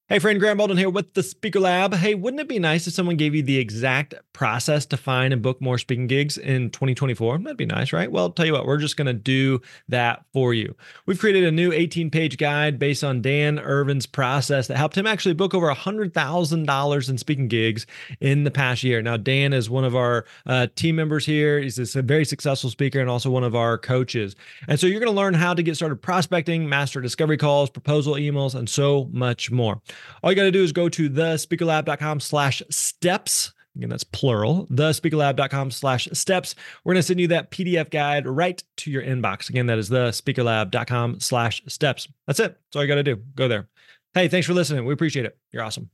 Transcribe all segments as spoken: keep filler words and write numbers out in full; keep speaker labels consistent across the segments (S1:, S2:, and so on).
S1: Hey friend, Grant Baldwin here with the Speaker Lab. Hey, wouldn't it be nice if someone gave you the exact process to find and book more speaking gigs in twenty twenty-four? That'd be nice, right? Well, I'll tell you what, we're just going to do that for you. We've created a new eighteen-page guide based on Dan Irvin's process that helped him actually book over one hundred thousand dollars in speaking gigs in the past year. Now, Dan is one of our uh, team members here. He's a very successful speaker and also one of our coaches. And so you're going to learn how to get started prospecting, master discovery calls, proposal emails, and so much more. All you got to do is go to thespeakerlab.com slash steps. Again, that's plural, thespeakerlab.com slash steps. We're going to send you that P D F guide right to your inbox. Again, that is thespeakerlab.com slash steps. That's it. That's all you got to do. Go there. Hey, thanks for listening. We appreciate it. You're awesome.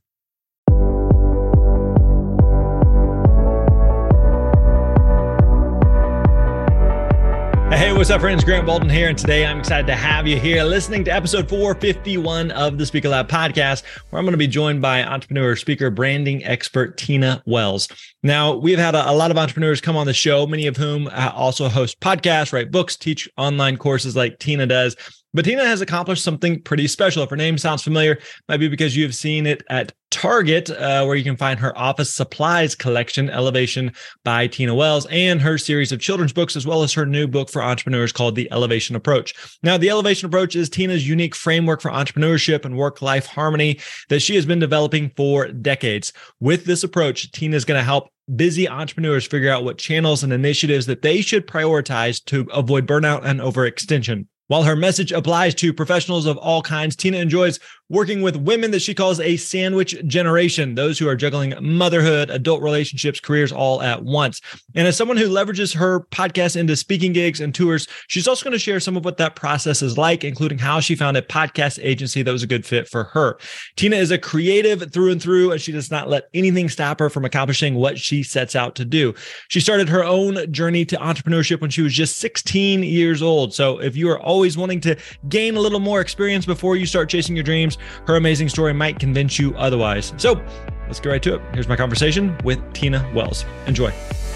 S1: Hey, what's up, friends? Grant Baldwin here, and today I'm excited to have you here listening to episode four fifty-one of the Speaker Lab podcast, where I'm going to be joined by entrepreneur, speaker, branding expert Tina Wells. Now, we've had a, a lot of entrepreneurs come on the show, many of whom also host podcasts, write books, teach online courses like Tina does. But Tina has accomplished something pretty special. If her name sounds familiar, it might be because you've seen it at Target, uh, where you can find her office supplies collection, Elevation by Tina Wells, and her series of children's books, as well as her new book for entrepreneurs called The Elevation Approach. Now, The Elevation Approach is Tina's unique framework for entrepreneurship and work-life harmony that she has been developing for decades. With this approach, Tina is going to help busy entrepreneurs figure out what channels and initiatives that they should prioritize to avoid burnout and overextension. While her message applies to professionals of all kinds, Tina enjoys working with women that she calls a sandwich generation, those who are juggling motherhood, adult relationships, careers all at once. And as someone who leverages her podcast into speaking gigs and tours, she's also going to share some of what that process is like, including how she found a podcast agency that was a good fit for her. Tina is a creative through and through, and she does not let anything stop her from accomplishing what she sets out to do. She started her own journey to entrepreneurship when she was just sixteen years old. So if you are always wanting to gain a little more experience before you start chasing your dreams, her amazing story might convince you otherwise. So let's get right to it. Here's my conversation with Tina Wells. Enjoy.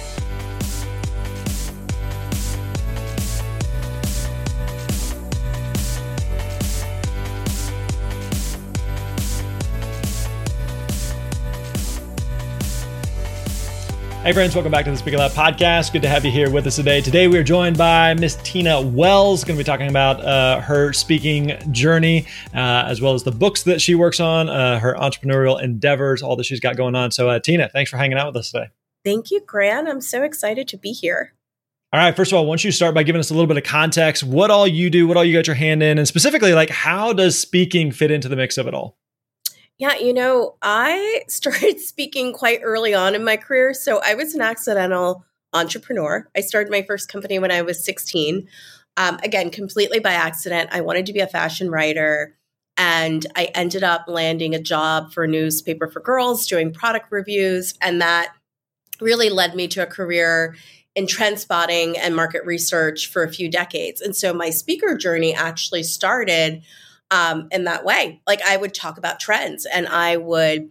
S1: Hey friends, welcome back to the Speaker Lab podcast. Good to have you here with us today. Today we are joined by Miss Tina Wells. Going to be talking about uh, her speaking journey, uh, as well as the books that she works on, uh, her entrepreneurial endeavors, all that she's got going on. So uh, Tina, thanks for hanging out with us today.
S2: Thank you, Grant. I'm so excited to be here.
S1: All right. First of all, why don't you start by giving us a little bit of context, what all you do, what all you got your hand in, and specifically, like, how does speaking fit into the mix of it all?
S2: Yeah, you know, I started speaking quite early on in my career. So I was an accidental entrepreneur. I started my first company when I was sixteen. Um, again, completely by accident. I wanted to be a fashion writer. And I ended up landing a job for a newspaper for girls doing product reviews. And that really led me to a career in trend spotting and market research for a few decades. And so my speaker journey actually started Um, in that way. Like, I would talk about trends, and I would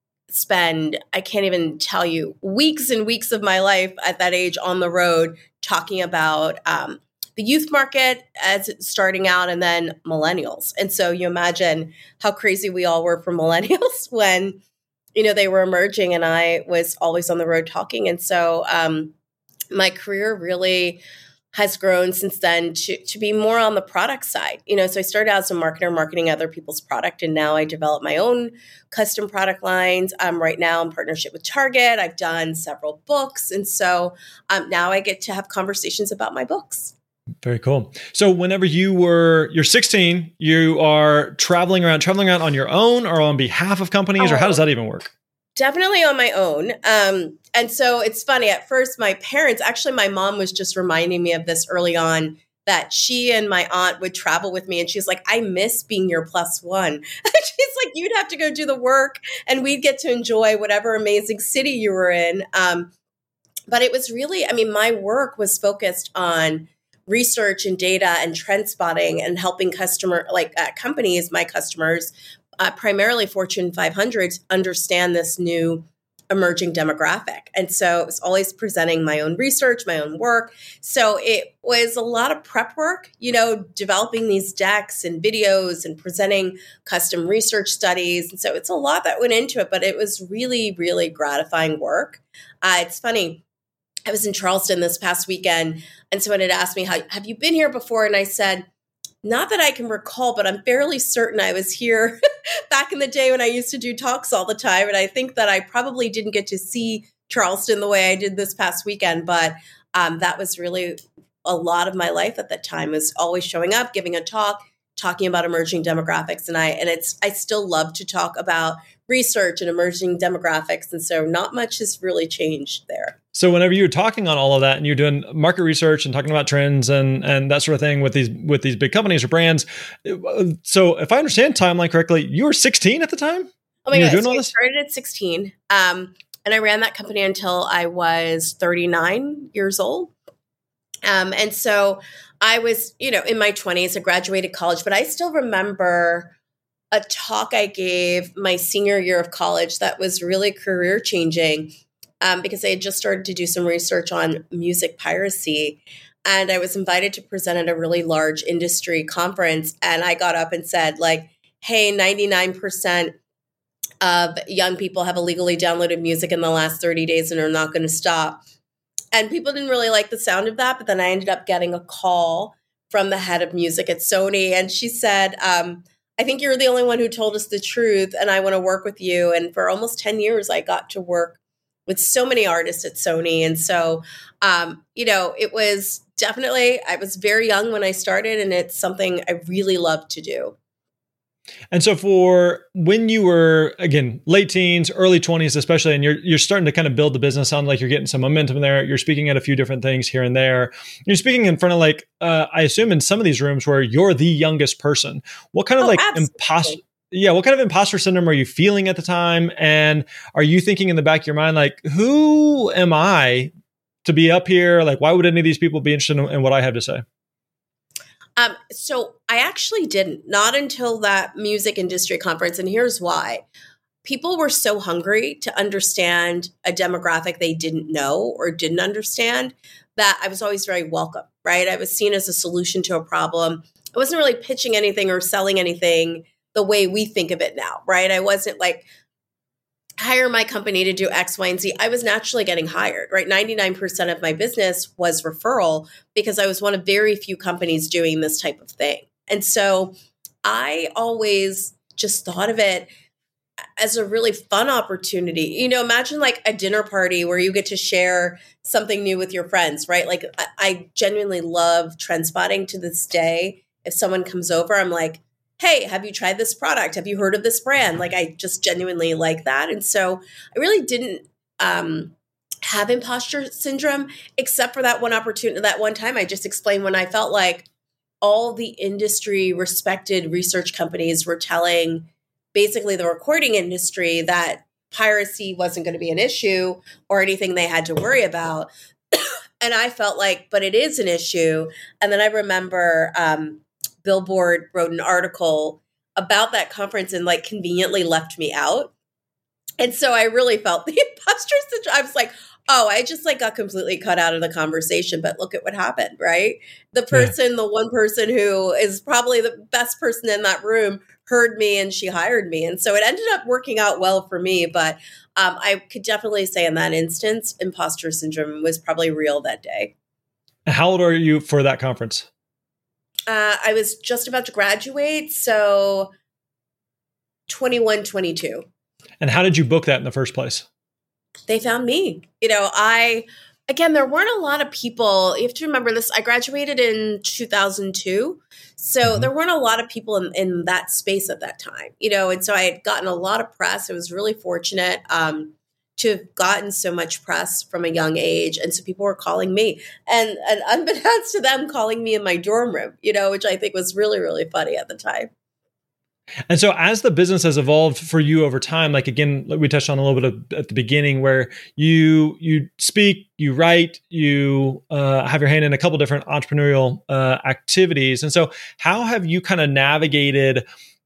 S2: spend, I can't even tell you, weeks and weeks of my life at that age on the road talking about um, the youth market as it's starting out, and then millennials. And so you imagine how crazy we all were for millennials when, you know, they were emerging, and I was always on the road talking. And so um, my career really has grown since then to, to be more on the product side. You know, so I started out as a marketer marketing other people's product, and now I develop my own custom product lines. Um, right now in partnership with Target. I've done several books. And so um, now I get to have conversations about my books.
S1: Very cool. So whenever you were, you're sixteen, you are traveling around, traveling around on your own or on behalf of companies, oh. or how does that even work?
S2: Definitely on my own. Um, and so it's funny. At first, my parents, actually, my mom was just reminding me of this early on, that she and my aunt would travel with me. And she's like, I miss being your plus one. She's like, you'd have to go do the work and we'd get to enjoy whatever amazing city you were in. Um, but it was really, I mean, my work was focused on research and data and trend spotting and helping customer, like uh, companies, my customers, Uh, primarily Fortune five hundreds, understand this new emerging demographic. And so it was always presenting my own research, my own work. So it was a lot of prep work, you know, developing these decks and videos and presenting custom research studies. And so it's a lot that went into it, but it was really, really gratifying work. Uh, it's funny. I was in Charleston this past weekend, and someone had asked me, "How have you been here before?" And I said, not that I can recall, but I'm fairly certain I was here back in the day when I used to do talks all the time. And I think that I probably didn't get to see Charleston the way I did this past weekend. But um, that was really a lot of my life at that time, was always showing up, giving a talk, talking about emerging demographics. And I and it's I still love to talk about research and emerging demographics. And so not much has really changed there.
S1: So whenever you're talking on all of that and you're doing market research and talking about trends and and that sort of thing with these with these big companies or brands, so if I understand timeline correctly, you were sixteen at the time?
S2: Oh my God, so I started at sixteen, um, and I ran that company until I was thirty-nine years old. Um, and so I was, you know, in my twenties, I graduated college, but I still remember a talk I gave my senior year of college that was really career changing. Um, because I had just started to do some research on music piracy. And I was invited to present at a really large industry conference. And I got up and said, like, hey, ninety-nine percent of young people have illegally downloaded music in the last thirty days and are not going to stop. And people didn't really like the sound of that. But then I ended up getting a call from the head of music at Sony. And she said, um, I think you're the only one who told us the truth, and I want to work with you. And for almost ten years, I got to work with so many artists at Sony. And so, um, you know, it was definitely, I was very young when I started, and it's something I really love to do.
S1: And so for when you were, again, late teens, early twenties, especially, and you're you're starting to kind of build the business, sound like you're getting some momentum there. You're speaking at a few different things here and there. You're speaking in front of, like, uh, I assume in some of these rooms where you're the youngest person. What kind of oh, like imposter? Yeah, what kind of imposter syndrome are you feeling at the time? And are you thinking in the back of your mind, like, who am I to be up here? Like, why would any of these people be interested in, in what I have to say?
S2: Um, so I actually didn't, not until that music industry conference. And here's why. People were so hungry to understand a demographic they didn't know or didn't understand that I was always very welcome, right? I was seen as a solution to a problem. I wasn't really pitching anything or selling anything the way we think of it now, right? I wasn't like, hire my company to do X, Y, and Z. I was naturally getting hired, right? ninety-nine percent of my business was referral because I was one of very few companies doing this type of thing. And so I always just thought of it as a really fun opportunity. You know, imagine like a dinner party where you get to share something new with your friends, right? Like I, I genuinely love trend spotting to this day. If someone comes over, I'm like, hey, have you tried this product? Have you heard of this brand? Like, I just genuinely like that. And so I really didn't um, have imposter syndrome, except for that one opportunity, that one time I just explained when I felt like all the industry respected research companies were telling basically the recording industry that piracy wasn't going to be an issue or anything they had to worry about. And I felt like, but it is an issue. And then I remember, um, Billboard wrote an article about that conference and like conveniently left me out. And so I really felt the imposter syndrome. I was like, oh, I just like got completely cut out of the conversation, but look at what happened, right? The person, yeah. the one person who is probably the best person in that room heard me and she hired me. And so it ended up working out well for me. But um, I could definitely say in that instance, imposter syndrome was probably real that day.
S1: How old are you for that conference?
S2: Uh, I was just about to graduate, so twenty-one, twenty-two.
S1: And how did you book that in the first place?
S2: They found me. You know, I, again, there weren't a lot of people. You have to remember this. I graduated in two thousand two. So mm-hmm. there weren't a lot of people in, in that space at that time, you know, and so I had gotten a lot of press. I was really fortunate um, to have gotten so much press from a young age. And so people were calling me and, and unbeknownst to them, calling me in my dorm room, you know, which I think was really, really funny at the time.
S1: And so as the business has evolved for you over time, like, again, we touched on a little bit of, at the beginning where you you speak, you write, you uh, have your hand in a couple different entrepreneurial uh, activities. And so how have you kind of navigated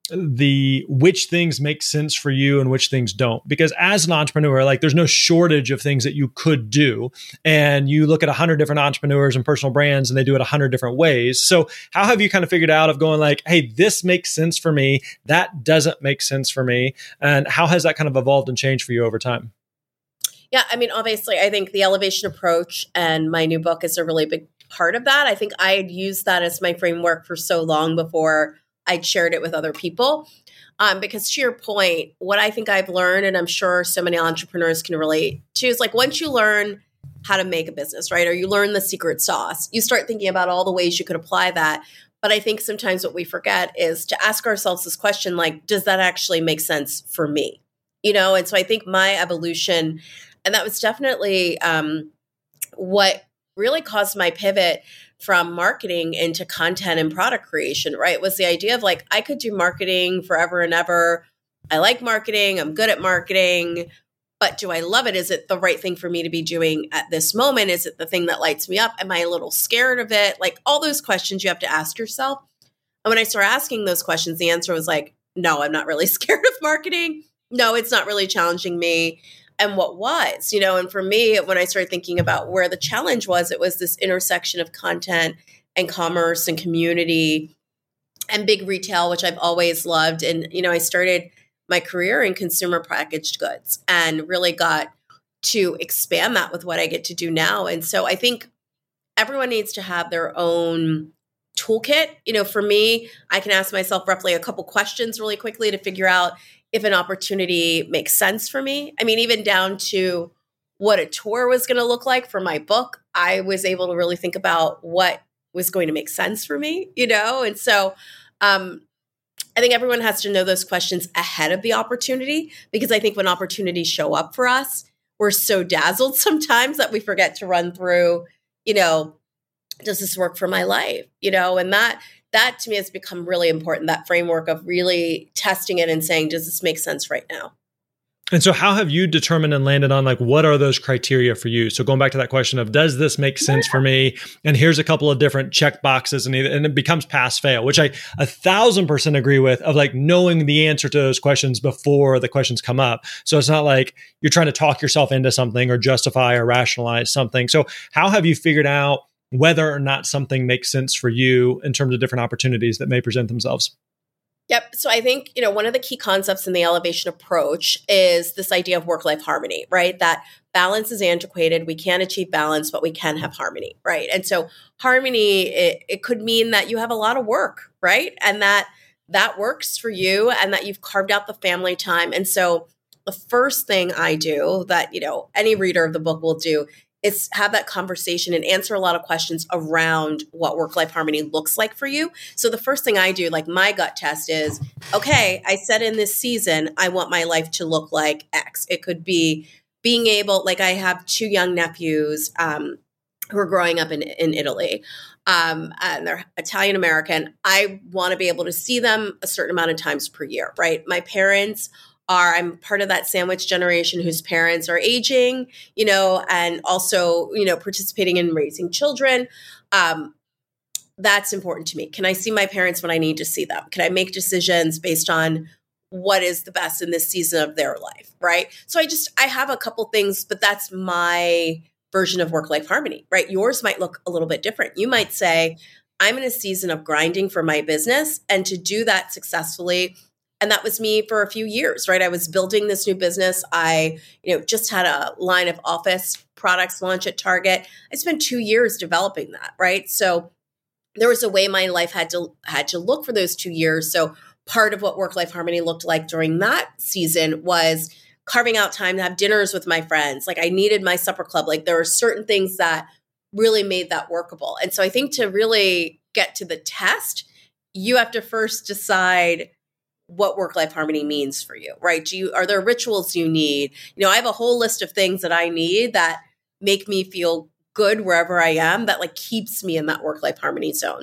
S1: the which things make sense for you and which things don't. Because as an entrepreneur, like there's no shortage of things that you could do. And you look at a hundred different entrepreneurs and personal brands and they do it a hundred different ways. So how have you kind of figured out of going like, hey, this makes sense for me, that doesn't make sense for me? And how has that kind of evolved and changed for you over time?
S2: Yeah, I mean, obviously, I think the elevation approach and my new book is a really big part of that. I think I had used that as my framework for so long before I'd shared it with other people. Um, because to your point, what I think I've learned, and I'm sure so many entrepreneurs can relate to, is like once you learn how to make a business, right? Or you learn the secret sauce, you start thinking about all the ways you could apply that. But I think sometimes what we forget is to ask ourselves this question, like, does that actually make sense for me? You know, and so I think my evolution, and that was definitely um, what really caused my pivot from marketing into content and product creation, right? Was the idea of like, I could do marketing forever and ever. I like marketing. I'm good at marketing, but do I love it? Is it the right thing for me to be doing at this moment? Is it the thing that lights me up? Am I a little scared of it? Like all those questions you have to ask yourself. And when I started asking those questions, the answer was like, no, I'm not really scared of marketing. No, it's not really challenging me. And what was, you know, and for me, when I started thinking about where the challenge was, it was this intersection of content and commerce and community and big retail, which I've always loved. And, you know, I started my career in consumer packaged goods and really got to expand that with what I get to do now. And so I think everyone needs to have their own toolkit. You know, for me, I can ask myself roughly a couple questions really quickly to figure out if an opportunity makes sense for me. I mean, even down to what a tour was going to look like for my book, I was able to really think about what was going to make sense for me, you know? And so um, I think everyone has to know those questions ahead of the opportunity, because I think when opportunities show up for us, we're so dazzled sometimes that we forget to run through, you know, does this work for my life? You know, and that That to me has become really important, that framework of really testing it and saying, does this make sense right now?
S1: And so how have you determined and landed on like, what are those criteria for you? So going back to that question of, does this make sense for me? And here's a couple of different check boxes, and, and it becomes pass fail, which I a thousand percent agree with, of like knowing the answer to those questions before the questions come up. So it's not like you're trying to talk yourself into something or justify or rationalize something. So how have you figured out whether or not something makes sense for you in terms of different opportunities that may present themselves?
S2: Yep. So I think, you know, one of the key concepts in the elevation approach is this idea of work-life harmony, right? That balance is antiquated. We can't achieve balance, but we can have harmony, right? And so harmony, it, it could mean that you have a lot of work, right? And that that works for you and that you've carved out the family time. And so the first thing I do that, you know, any reader of the book will do is have that conversation and answer a lot of questions around what work-life harmony looks like for you. So the first thing I do, like my gut test is, okay, I said in this season, I want my life to look like X. It could be being able, like I have two young nephews um, who are growing up in, in Italy. Um, and they're Italian American. I want to be able to see them a certain amount of times per year, right? My parents are, I'm part of that sandwich generation whose parents are aging, you know, and also, you know, participating in raising children. Um, that's important to me. Can I see my parents when I need to see them? Can I make decisions based on what is the best in this season of their life, right? So I just, I have a couple things, but that's my version of work-life harmony, right? Yours might look a little bit different. You might say, I'm in a season of grinding for my business, and to do that successfully, and that was me for a few years, right? I was building this new business. I, you know, just had a line of office products launch at Target. I spent two years developing that, right? So there was a way my life had to had to look for those two years. So part of what work-life harmony looked like during that season was carving out time to have dinners with my friends. Like I needed my supper club. Like there were certain things that really made that workable. And so I think to really get to the test, you have to first decide what work-life harmony means for you, right? Do you, are there rituals you need? You know, I have a whole list of things that I need that make me feel good wherever I am, that like keeps me in that work-life harmony zone.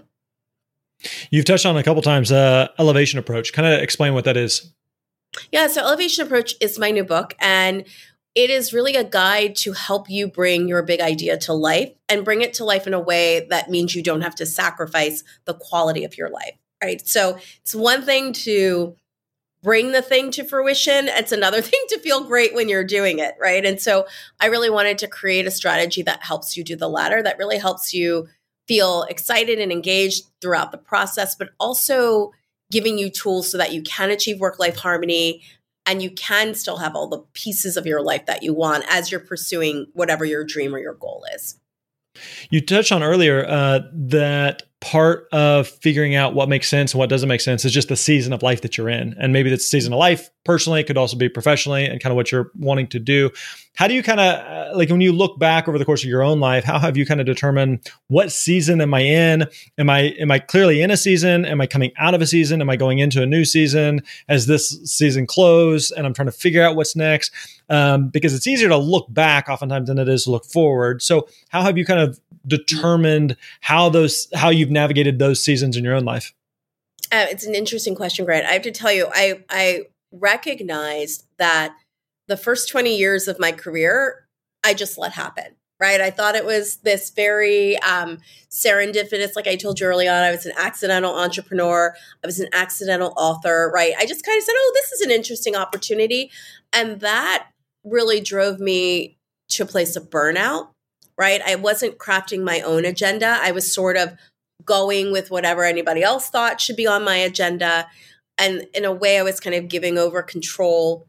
S1: You've touched on a couple times, uh, elevation approach. Kind of explain what that is.
S2: Yeah. So elevation approach is my new book, and it is really a guide to help you bring your big idea to life and bring it to life in a way that means you don't have to sacrifice the quality of your life. right? So it's one thing to bring the thing to fruition. It's another thing to feel great when you're doing it, right? And so I really wanted to create a strategy that helps you do the latter, that really helps you feel excited and engaged throughout the process, but also giving you tools so that you can achieve work-life harmony and you can still have all the pieces of your life that you want as you're pursuing whatever your dream or your goal is.
S1: You touched on earlier uh, that part of figuring out what makes sense and what doesn't make sense is just the season of life that you're in. And maybe that's the season of life personally, it could also be professionally and kind of what you're wanting to do. How do you kind of, uh, like when you look back over the course of your own life, how have you kind of determined what season am I in? Am I, am I clearly in a season? Am I coming out of a season? Am I going into a new season? Has this season closed and I'm trying to figure out what's next? Um, because it's easier to look back oftentimes than it is to look forward. So how have you kind of determined how those, how you've navigated those seasons in your own life?
S2: Uh, it's an interesting question, Grant. I have to tell you, I, I recognized that the first twenty years of my career, I just let happen, right? I thought it was this very um, serendipitous, like I told you early on, I was an accidental entrepreneur. I was an accidental author, right? I just kind of said, oh, this is an interesting opportunity. And that really drove me to a place of burnout, right? I wasn't crafting my own agenda. I was sort of going with whatever anybody else thought should be on my agenda. And in a way, I was kind of giving over control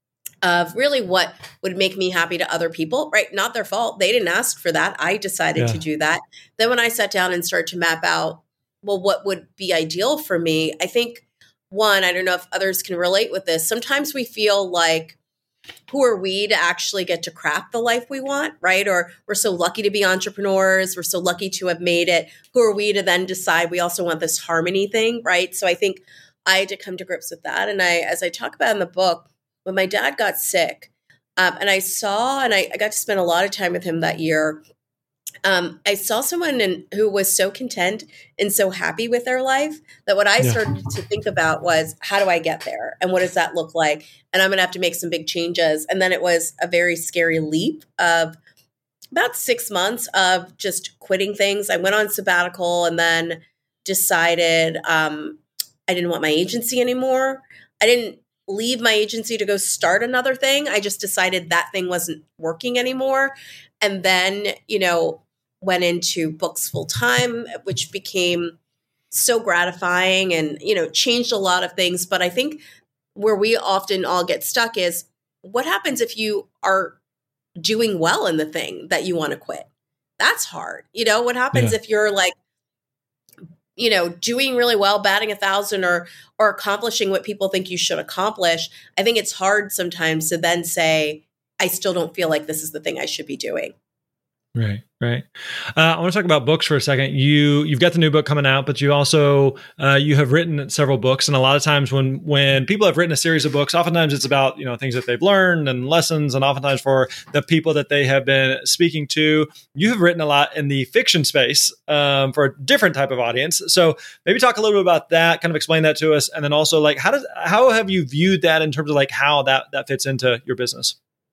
S2: of really what would make me happy to other people, right? Not their fault. They didn't ask for that. I decided yeah. to do that. Then when I sat down and started to map out, well, what would be ideal for me? I think one, I don't know if others can relate with this. Sometimes we feel like, who are we to actually get to craft the life we want, right? Or we're so lucky to be entrepreneurs. We're so lucky to have made it. Who are we to then decide we also want this harmony thing, right? So I think I had to come to grips with that. And I, as I talk about in the book, when my dad got sick, um, and I saw, and I, I got to spend a lot of time with him that year, um, I saw someone in, who was so content and so happy with their life that what I yeah. started to think about was, how do I get there? And what does that look like? And I'm going to have to make some big changes. And then it was a very scary leap of about six months of just quitting things. I went on sabbatical and then decided um, I didn't want my agency anymore. I didn't leave my agency to go start another thing. I just decided that thing wasn't working anymore. And then, you know, went into books full time, which became so gratifying and, you know, changed a lot of things. But I think where we often all get stuck is, what happens if you are doing well in the thing that you want to quit? That's hard. You know, what happens yeah. if you're like, you know, doing really well, batting a thousand or, or accomplishing what people think you should accomplish? I think it's hard sometimes to then say, I still don't feel like this is the thing I should be doing.
S1: Right, right. Uh, I want to talk about books for a second. You you've got the new book coming out, but you also uh, you have written several books, and a lot of times when when people have written a series of books, oftentimes it's about you know things that they've learned and lessons, and oftentimes for the people that they have been speaking to. You have written a lot in the fiction space um, for a different type of audience. So maybe talk a little bit about that, kind of explain that to us, and then also like how does how have you viewed that in terms of like how that that fits into your business?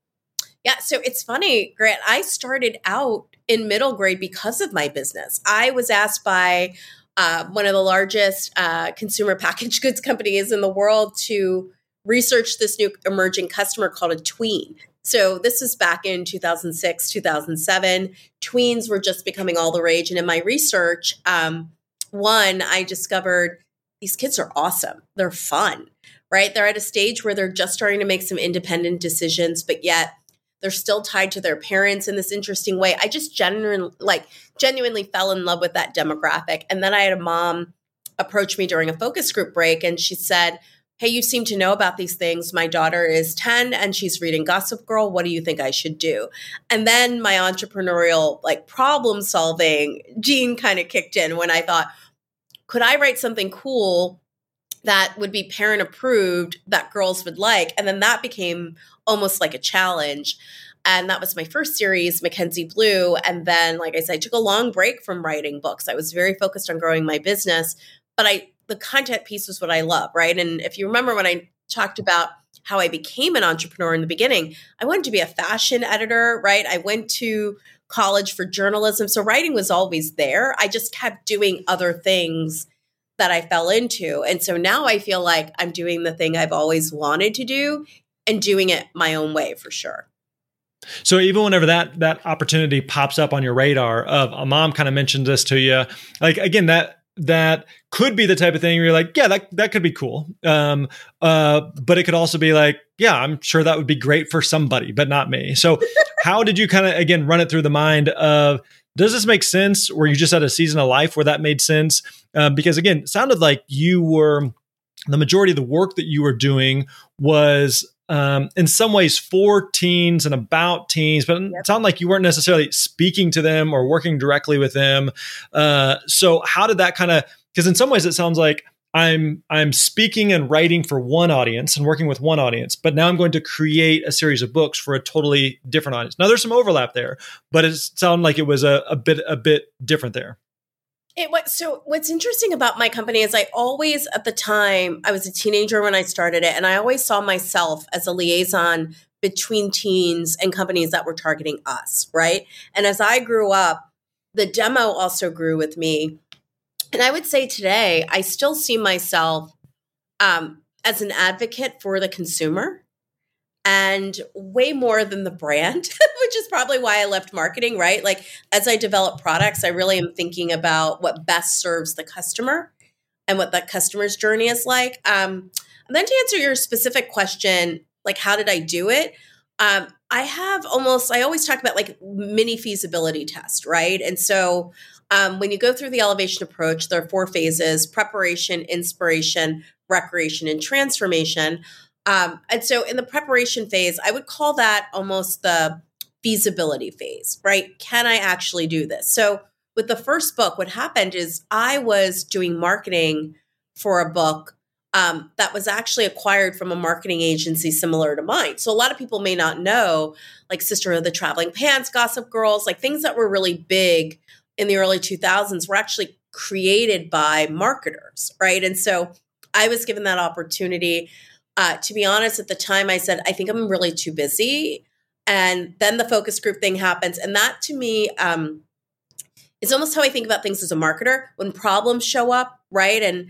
S2: Yeah, so it's funny, Grant. I started out in middle grade because of my business. I was asked by uh, one of the largest uh, consumer packaged goods companies in the world to research this new emerging customer called a tween. So this was back in two thousand six, two thousand seven. Tweens were just becoming all the rage. And in my research, um, one, I discovered these kids are awesome. They're fun, right? They're at a stage where they're just starting to make some independent decisions, but yet they're still tied to their parents in this interesting way. I just genuinely, like, genuinely fell in love with that demographic. And then I had a mom approach me during a focus group break, and she said, hey, you seem to know about these things. My daughter is ten and she's reading Gossip Girl. What do you think I should do? And then my entrepreneurial, like, problem solving gene kind of kicked in when I thought, could I write something cool that would be parent approved that girls would like? And then that became almost like a challenge. And that was my first series, Mackenzie Blue. And then, like I said, I took a long break from writing books. I was very focused on growing my business, but I, the content piece was what I love, right? And if you remember when I talked about how I became an entrepreneur in the beginning, I wanted to be a fashion editor, right? I went to college for journalism. So writing was always there. I just kept doing other things that I fell into. And so now I feel like I'm doing the thing I've always wanted to do and doing it my own way for sure.
S1: So even whenever that that opportunity pops up on your radar of a mom kind of mentioned this to you, like again, that that could be the type of thing where you're like, yeah, that, that could be cool. Um, uh, but it could also be like, yeah, I'm sure that would be great for somebody, but not me. So how did you kind of, again, run it through the mind of, does this make sense? Were you just at a season of life where that made sense? Uh, because again, it sounded like you were, the majority of the work that you were doing was um, in some ways for teens and about teens, but yep. It sounded like you weren't necessarily speaking to them or working directly with them. Uh, so how did that kind of, because in some ways it sounds like I'm I'm speaking and writing for one audience and working with one audience, but now I'm going to create a series of books for a totally different audience. Now there's some overlap there, but it sounded like it was a, a bit a bit different there.
S2: It was, so what's interesting about my company is I always, at the time, I was a teenager when I started it, and I always saw myself as a liaison between teens and companies that were targeting us, right? And as I grew up, the demo also grew with me. And I would say today, I still see myself um, as an advocate for the consumer and way more than the brand, which is probably why I left marketing, right? Like as I develop products, I really am thinking about what best serves the customer and what that customer's journey is like. Um, and then to answer your specific question, like how did I do it? Um, I have almost, I always talk about like mini feasibility test, right? And so um, when you go through the elevation approach, there are four phases: preparation, inspiration, recreation, and transformation. Um, and so in the preparation phase, I would call that almost the feasibility phase, right? Can I actually do this? So with the first book, what happened is I was doing marketing for a book um, that was actually acquired from a marketing agency similar to mine. So a lot of people may not know, like Sister of the Traveling Pants, Gossip Girls, like things that were really big in the early two thousands were actually created by marketers, right? And so I was given that opportunity. Uh, to be honest, at the time I said, I think I'm really too busy. And then the focus group thing happens. And that to me um, is almost how I think about things as a marketer. When problems show up, right? And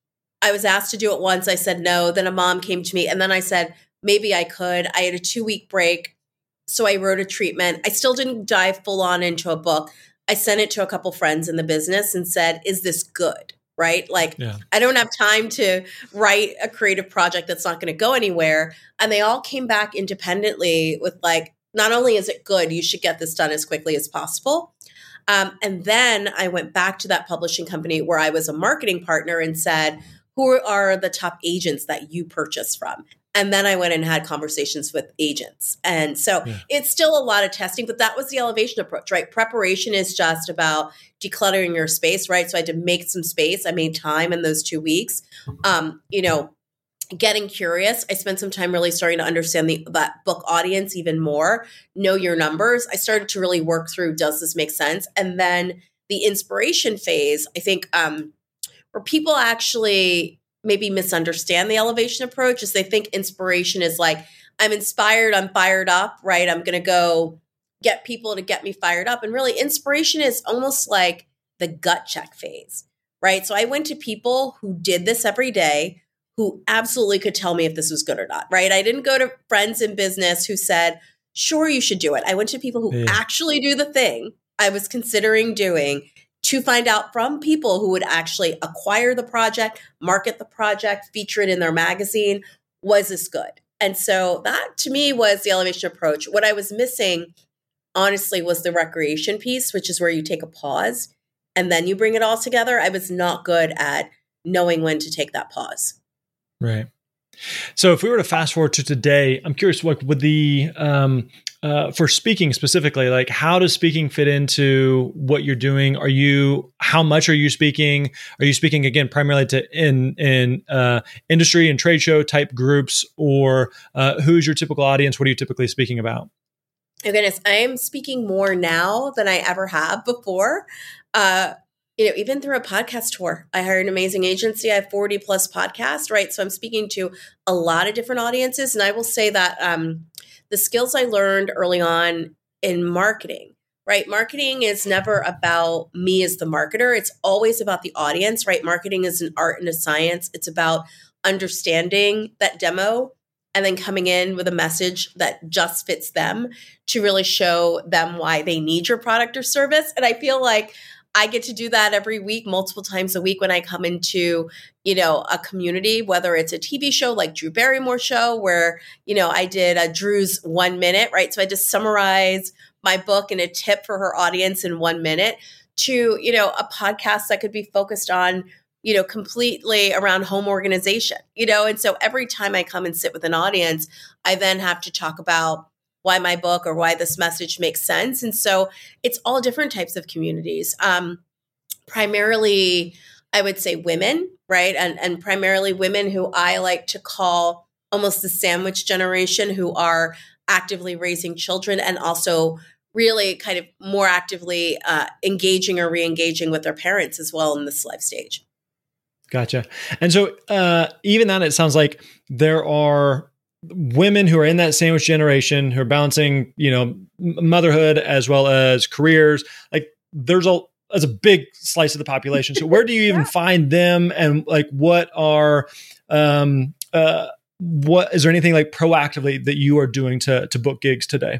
S2: I was asked to do it once. I said no. Then a mom came to me and then I said, maybe I could. I had a two week break. So I wrote a treatment. I still didn't dive full on into a book. I sent it to a couple friends in the business and said, is this good? Right? Like, yeah. I don't have time to write a creative project that's not going to go anywhere. And they all came back independently with like, not only is it good, you should get this done as quickly as possible. Um, and then I went back to that publishing company where I was a marketing partner and said, who are the top agents that you purchase from? And then I went and had conversations with agents. And so yeah. It's still a lot of testing, but that was the elevation approach, right? Preparation is just about decluttering your space, right? So I had to make some space. I made time in those two weeks. Um, you know, getting curious. I spent some time really starting to understand the that book audience even more, know your numbers. I started to really work through, does this make sense? And then the inspiration phase, I think, um, where people actually maybe misunderstand the elevation approach is they think inspiration is like, I'm inspired, I'm fired up, right? I'm going to go get people to get me fired up. And really inspiration is almost like the gut check phase, right? So I went to people who did this every day, who absolutely could tell me if this was good or not, right? I didn't go to friends in business who said, sure, you should do it. I went to people who yeah. actually do the thing I was considering doing to find out from people who would actually acquire the project, market the project, feature it in their magazine. Was this good? And so that to me was the elevation approach. What I was missing, honestly, was the recreation piece, which is where you take a pause and then you bring it all together. I was not good at knowing when to take that pause.
S1: Right. So if we were to fast forward to today, I'm curious, what would the, um, uh, for speaking specifically, like how does speaking fit into what you're doing? Are you, how much are you speaking? Are you speaking again, primarily to in, in, uh, industry and trade show type groups, or, uh, who's your typical audience? What are you typically speaking about?
S2: Oh goodness, I am speaking more now than I ever have before. Uh, You know, even through a podcast tour, I hired an amazing agency. I have forty plus podcasts, right? So I'm speaking to a lot of different audiences. And I will say that um, the skills I learned early on in marketing right? Marketing is never about me as the marketer. It's always about the audience, right? Marketing is an art and a science. It's about understanding that demo and then coming in with a message that just fits them to really show them why they need your product or service. And I feel like I get to do that every week, multiple times a week when I come into, you know, a community, whether it's a T V show like Drew Barrymore show, where, you know, I did a Drew's one minute, right? So I just summarize my book and a tip for her audience in one minute, to, you know, a podcast that could be focused on, you know, completely around home organization, you know? And so every time I come and sit with an audience, I then have to talk about why my book or why this message makes sense. And so it's all different types of communities. Um, primarily, I would say women, right? And, and primarily women who I like to call almost the sandwich generation, who are actively raising children and also really kind of more actively uh, engaging or re-engaging with their parents as well in this life stage.
S1: Gotcha. And so uh, even then, it sounds like there are women who are in that sandwich generation who are balancing, you know, motherhood as well as careers. Like there's a, there's a big slice of the population. So where do you even yeah. find them? And like, what are, um, uh, what, is there anything like proactively that you are doing to, to book gigs today?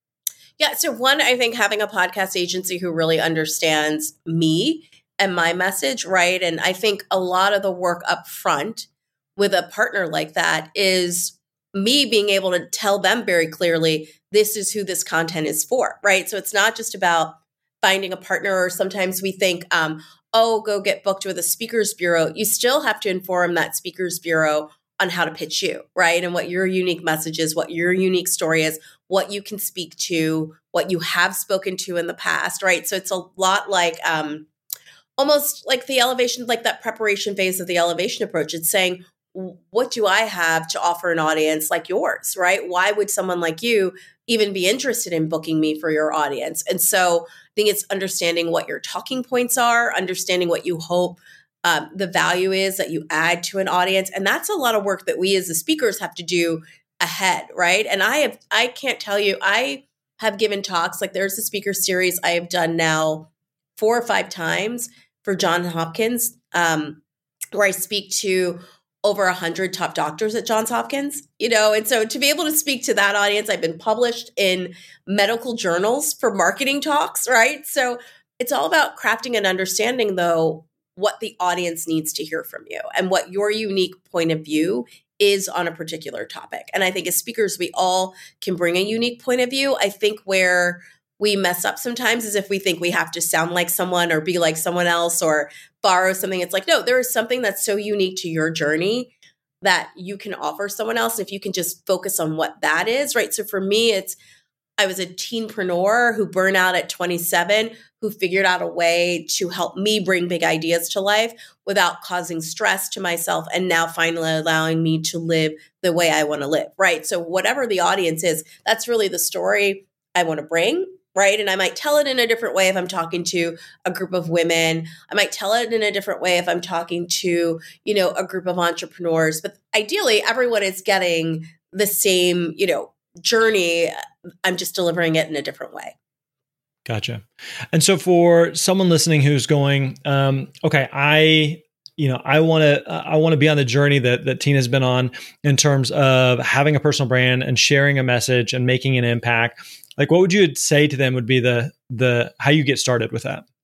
S2: Yeah. So one, I think having a podcast agency who really understands me and my message, right? And I think a lot of the work up front with a partner like that is me being able to tell them very clearly, this is who this content is for, right? So it's not just about finding a partner, or sometimes we think, um, oh, go get booked with a speakers bureau. You still have to inform that speakers bureau on how to pitch you, right? And what your unique message is, what your unique story is, what you can speak to, what you have spoken to in the past, right? So it's a lot like, um, almost like the elevation, like that preparation phase of the elevation approach. It's saying, what do I have to offer an audience like yours, right? Why would someone like you even be interested in booking me for your audience? And so I think it's understanding what your talking points are, understanding what you hope um, the value is that you add to an audience. And that's a lot of work that we as the speakers have to do ahead, right? And I have, I can't tell you, I have given talks, like there's a speaker series I have done now four or five times for Johns Hopkins, um, where I speak to over a hundred top doctors at Johns Hopkins, you know, and so to be able to speak to that audience, I've been published in medical journals for marketing talks, right? So it's all about crafting and understanding, though, what the audience needs to hear from you and what your unique point of view is on a particular topic. And I think as speakers, we all can bring a unique point of view. I think where we mess up sometimes is if we think we have to sound like someone or be like someone else or borrow something. It's like, no, there is something that's so unique to your journey that you can offer someone else. If you can just focus on what that is, right? So for me, it's, I was a teenpreneur who burned out at twenty-seven, who figured out a way to help me bring big ideas to life without causing stress to myself, and now finally allowing me to live the way I want to live, right? So whatever the audience is, that's really the story I want to bring. Right. And I might tell it in a different way if I'm talking to a group of women. I might tell it in a different way if I'm talking to, you know, a group of entrepreneurs. But ideally, everyone is getting the same, you know, journey. I'm just delivering it in a different way.
S1: Gotcha. And so for someone listening who's going, um, okay, I, you know, I want to, uh, I want to be on the journey that, that Tina's been on in terms of having a personal brand and sharing a message and making an impact. Like, what would you say to them would be the, the, how you get started with that?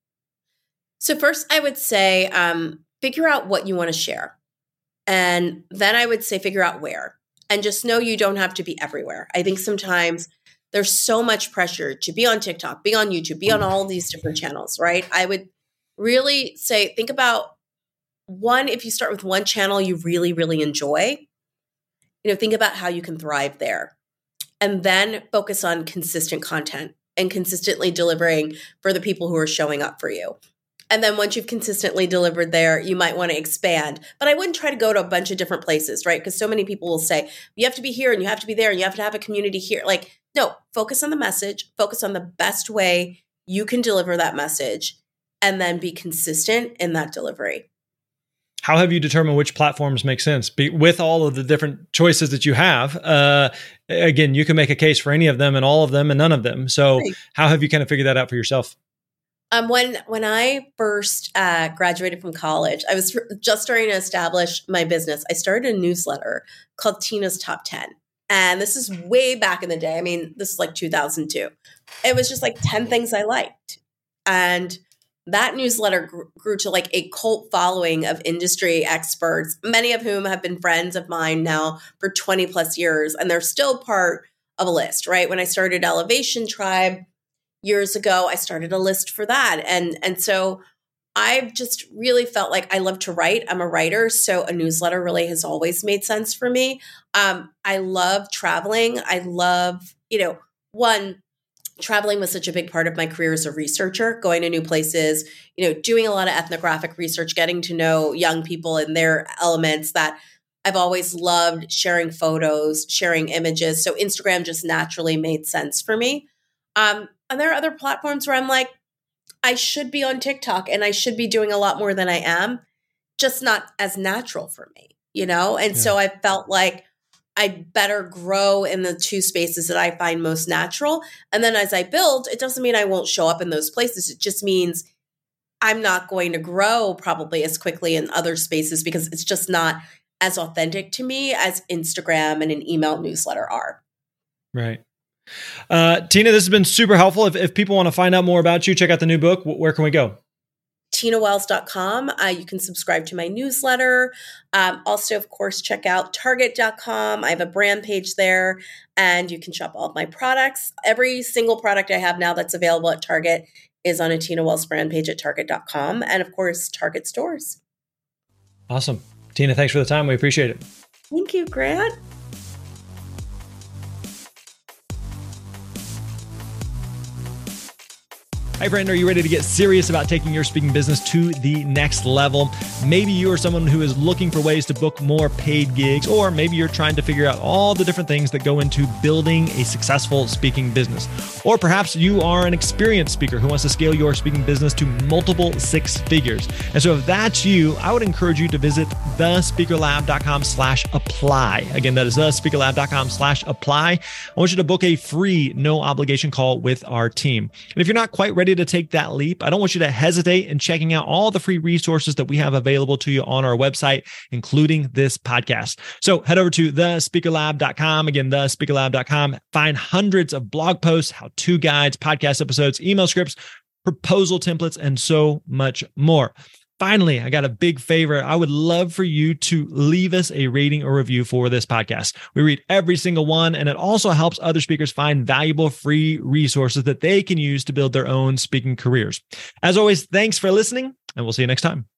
S2: So first I would say, um, figure out what you want to share. And then I would say, figure out where, and just know you don't have to be everywhere. I think sometimes there's so much pressure to be on TikTok, be on YouTube, be on all these different channels, right? I would really say, think about one, if you start with one channel you really, really enjoy, you know, think about how you can thrive there. And then focus on consistent content and consistently delivering for the people who are showing up for you. And then once you've consistently delivered there, you might want to expand. But I wouldn't try to go to a bunch of different places, right? Because so many people will say, you have to be here and you have to be there and you have to have a community here. Like, no, focus on the message, focus on the best way you can deliver that message, and then be consistent in that delivery.
S1: how have you determined which platforms make sense? Be, with all of the different choices that you have, uh, again, you can make a case for any of them and all of them and none of them. So right. How have you kind of figured that out for yourself?
S2: Um, when when I first uh, graduated from college, I was just starting to establish my business. I started a newsletter called Tina's Top ten. And this is way back in the day. I mean, this is like two thousand two. It was just like ten things I liked. And that newsletter grew, grew to like a cult following of industry experts, many of whom have been friends of mine now for twenty plus years. And they're still part of a list, right? When I started Elevation Tribe years ago, I started a list for that. And, and so I've just really felt like I love to write. I'm a writer, so a newsletter really has always made sense for me. Um, I love traveling. I love, you know, one, traveling was such a big part of my career as a researcher, going to new places, you know, doing a lot of ethnographic research, getting to know young people and their elements that I've always loved, sharing photos, sharing images. So Instagram just naturally made sense for me. Um, and there are other platforms where I'm like, I should be on TikTok and I should be doing a lot more than I am, just not as natural for me, you know? And yeah. So I felt like I better grow in the two spaces that I find most natural. And then as I build, it doesn't mean I won't show up in those places. It just means I'm not going to grow probably as quickly in other spaces because it's just not as authentic to me as Instagram and an email newsletter are.
S1: Right. Uh, Tina, this has been super helpful. If, if people want to find out more about you, check out the new book. Where can we go?
S2: tina wells dot com. Uh, you can subscribe to my newsletter. Um, also, of course, check out target dot com. I have a brand page there and you can shop all of my products. Every single product I have now that's available at Target is on a Tina Wells brand page at target dot com. And of course, Target stores.
S1: Awesome. Tina, thanks for the time. We appreciate it.
S2: Thank you, Grant.
S1: Hi, friend. Are you ready to get serious about taking your speaking business to the next level? Maybe you are someone who is looking for ways to book more paid gigs, or maybe you're trying to figure out all the different things that go into building a successful speaking business. Or perhaps you are an experienced speaker who wants to scale your speaking business to multiple six figures. And so if that's you, I would encourage you to visit the speaker lab dot com slash apply. Again, that is the speaker lab dot com slash apply. I want you to book a free, no obligation call with our team. And if you're not quite ready to take that leap, I don't want you to hesitate in checking out all the free resources that we have available to you on our website, including this podcast. So head over to the speaker lab dot com. Again, the speaker lab dot com. Find hundreds of blog posts, how-to guides, podcast episodes, email scripts, proposal templates, and so much more. Finally, I got a big favor. I would love for you to leave us a rating or review for this podcast. We read every single one, and it also helps other speakers find valuable free resources that they can use to build their own speaking careers. As always, thanks for listening, and we'll see you next time.